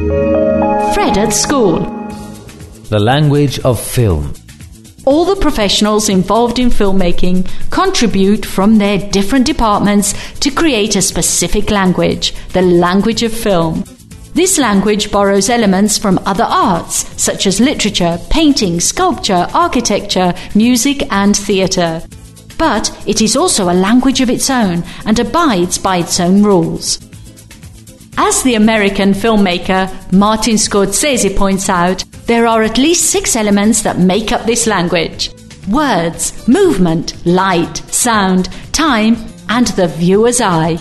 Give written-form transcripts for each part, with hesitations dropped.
Fred at school. The language of film. All the professionals involved in filmmaking contribute from their different departments to create a specific language, the language of film. This language borrows elements from other arts, such as literature, painting, sculpture, architecture, music and theatre. But it is also a language of its own and abides by its own rules. As the American filmmaker Martin Scorsese points out, there are at least 6 elements that make up this language: words, movement, light, sound, time, and the viewer's eye.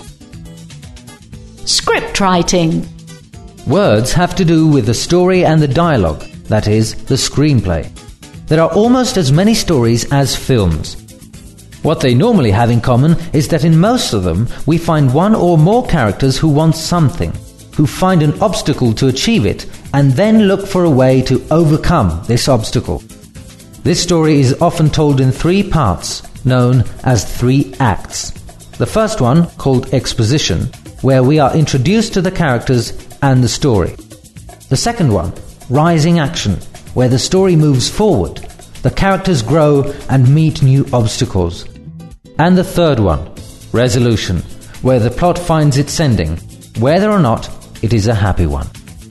Script writing. Words have to do with the story and the dialogue, that is, the screenplay. There are almost as many stories as films. What they normally have in common is that in most of them we find one or more characters who want something, who find an obstacle to achieve it, and then look for a way to overcome this obstacle. This story is often told in 3 parts, known as 3 acts. The first one, called exposition, where we are introduced to the characters and the story. The second one, rising action, where the story moves forward, the characters grow and meet new obstacles. And the third one, resolution, where the plot finds its ending, whether or not it is a happy one.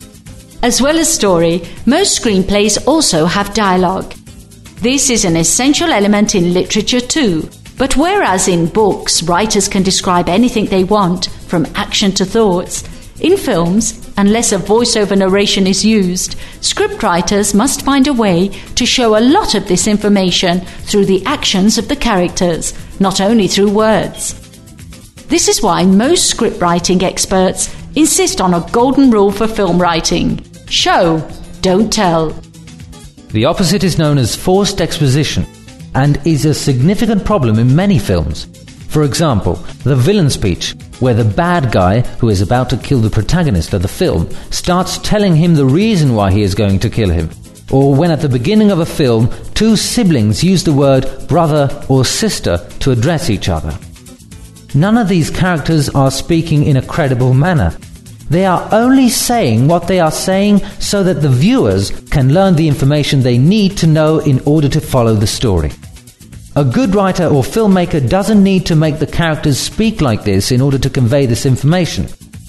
As well as story, most screenplays also have dialogue. This is an essential element in literature too, but whereas in books writers can describe anything they want, from action to thoughts, in films, unless a voiceover narration is used, scriptwriters must find a way to show a lot of this information through the actions of the characters, not only through words. This is why most scriptwriting experts insist on a golden rule for film writing: show, don't tell. The opposite is known as forced exposition, and is a significant problem in many films. For example, the villain speech, where the bad guy, who is about to kill the protagonist of the film, starts telling him the reason why he is going to kill him. Or when at the beginning of a film, 2 siblings use the word brother or sister to address each other. None of these characters are speaking in a credible manner. They are only saying what they are saying so that the viewers can learn the information they need to know in order to follow the story. A good writer or filmmaker doesn't need to make the characters speak like this in order to convey this information.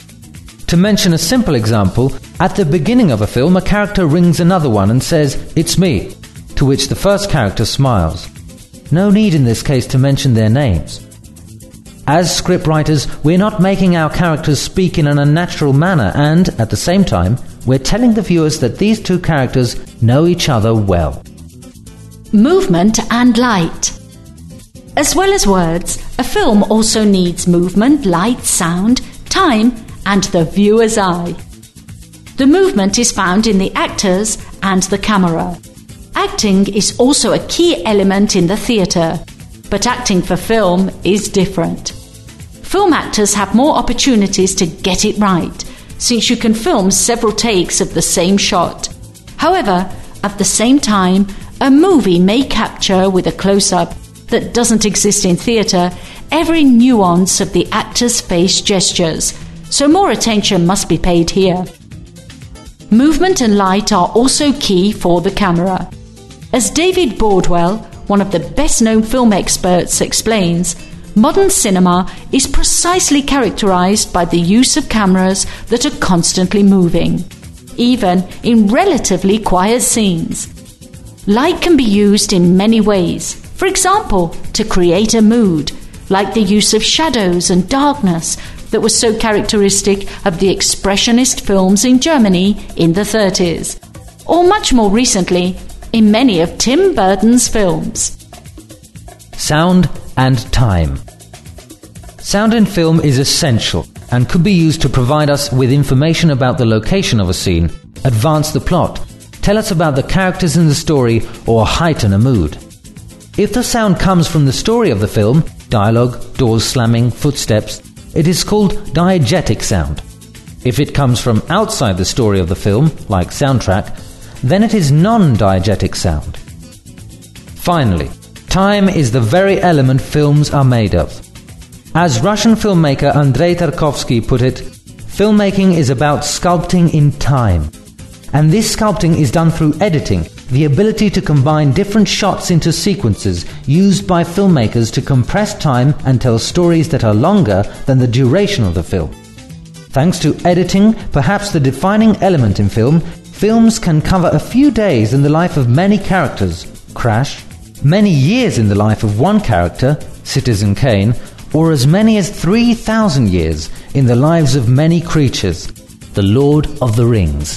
To mention a simple example, at the beginning of a film, a character rings another one and says, "It's me," to which the first character smiles. No need in this case to mention their names. As scriptwriters, we're not making our characters speak in an unnatural manner, and, at the same time, we're telling the viewers that these 2 characters know each other well. Movement and light. As well as words, a film also needs movement, light, sound, time, and the viewer's eye. The movement is found in the actors and the camera. Acting is also a key element in the theatre, but acting for film is different. Film actors have more opportunities to get it right, since you can film several takes of the same shot. However, at the same time, a movie may capture with a close-up that doesn't exist in theatre every nuance of the actor's face gestures, so more attention must be paid here. Movement and light are also key for the camera. As David Bordwell, one of the best-known film experts, explains, modern cinema is precisely characterized by the use of cameras that are constantly moving, even in relatively quiet scenes. Light can be used in many ways, for example, to create a mood, like the use of shadows and darkness that was so characteristic of the expressionist films in Germany in the 30s, or much more recently, in many of Tim Burton's films. Sound and time. Sound in film is essential and could be used to provide us with information about the location of a scene, advance the plot, tell us about the characters in the story, or heighten a mood. If the sound comes from the story of the film, dialogue, doors slamming, footsteps, it is called diegetic sound. If it comes from outside the story of the film, like soundtrack, then it is non-diegetic sound. Finally, time is the very element films are made of. As Russian filmmaker Andrei Tarkovsky put it, filmmaking is about sculpting in time. And this sculpting is done through editing, the ability to combine different shots into sequences used by filmmakers to compress time and tell stories that are longer than the duration of the film. Thanks to editing, perhaps the defining element in film, films can cover a few days in the life of many characters, Crash, many years in the life of one character, Citizen Kane, or as many as 3,000 years in the lives of many creatures, The Lord of the Rings.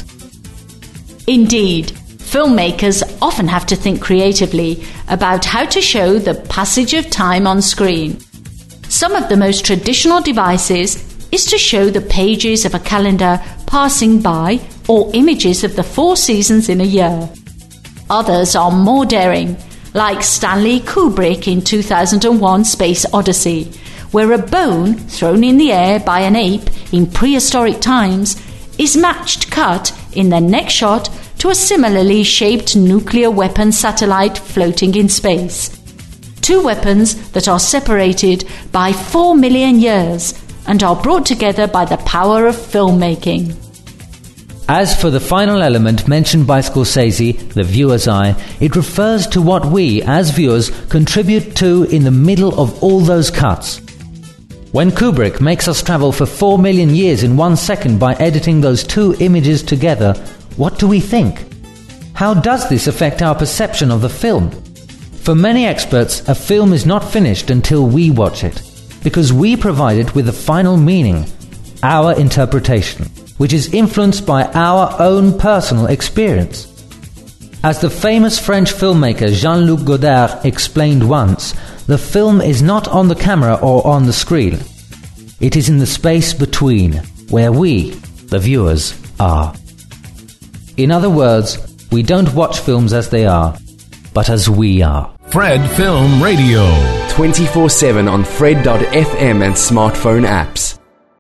Indeed, filmmakers often have to think creatively about how to show the passage of time on screen. Some of the most traditional devices is to show the pages of a calendar passing by or images of the 4 seasons in a year. Others are more daring, like Stanley Kubrick in 2001 Space Odyssey, where a bone thrown in the air by an ape in prehistoric times is matched cut in the next shot to a similarly shaped nuclear weapon satellite floating in space. 2 weapons that are separated by 4 million years and are brought together by the power of filmmaking. As for the final element mentioned by Scorsese, the viewer's eye, it refers to what we, as viewers, contribute to in the middle of all those cuts. When Kubrick makes us travel for 4 million years in 1 second by editing those 2 images together, what do we think? How does this affect our perception of the film? For many experts, a film is not finished until we watch it, because we provide it with a final meaning, our interpretation, which is influenced by our own personal experience. As the famous French filmmaker Jean-Luc Godard explained once, the film is not on the camera or on the screen. It is in the space between, where we, the viewers, are. In other words, we don't watch films as they are, but as we are. Fred Film Radio. 24/7 on Fred.fm and smartphone apps.